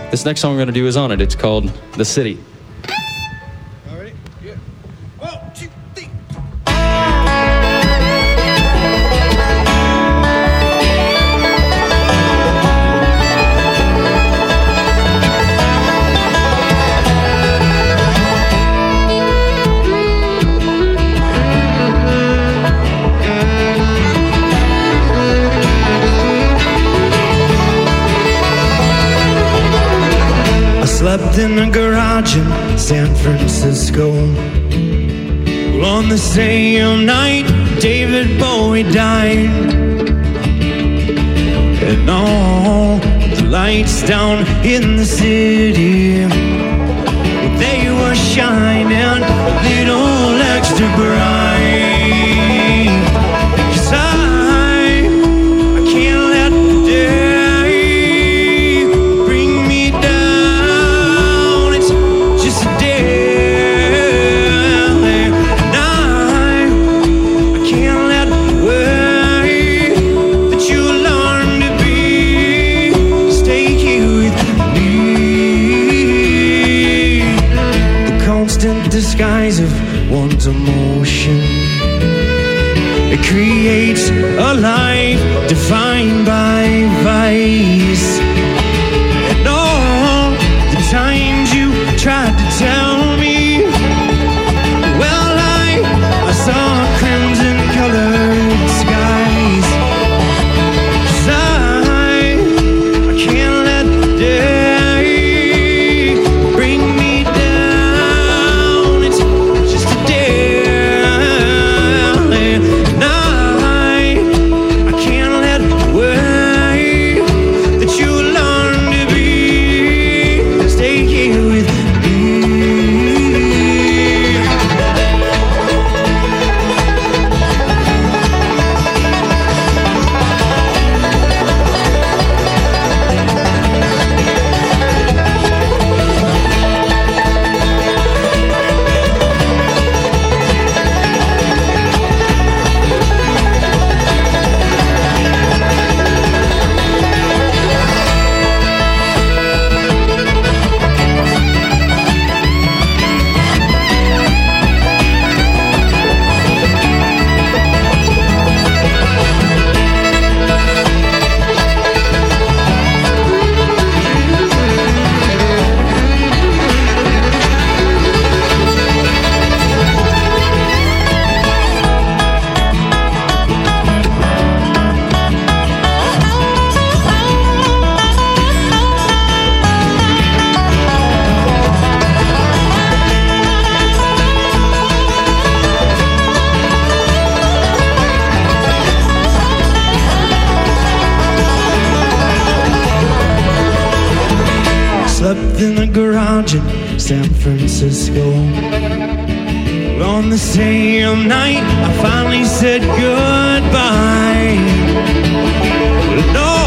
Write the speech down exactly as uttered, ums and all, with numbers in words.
this next song we're gonna do is on it. It's called The City. All right? Yeah. One, two, three. Slept in a garage in San Francisco. Well, on the same night David Bowie died, and all the lights down in the city, they were shining a little extra bright. 'Cause I, I can't let the day bring me down. Disguise of one's emotion, it creates a life defined by vice. And all the times you tried to tell me, well, I, I saw crimson colored skies. 'Cause I, I can't let the day bring me down. Slept in a garage in San Francisco. On the same night I finally said goodbye. No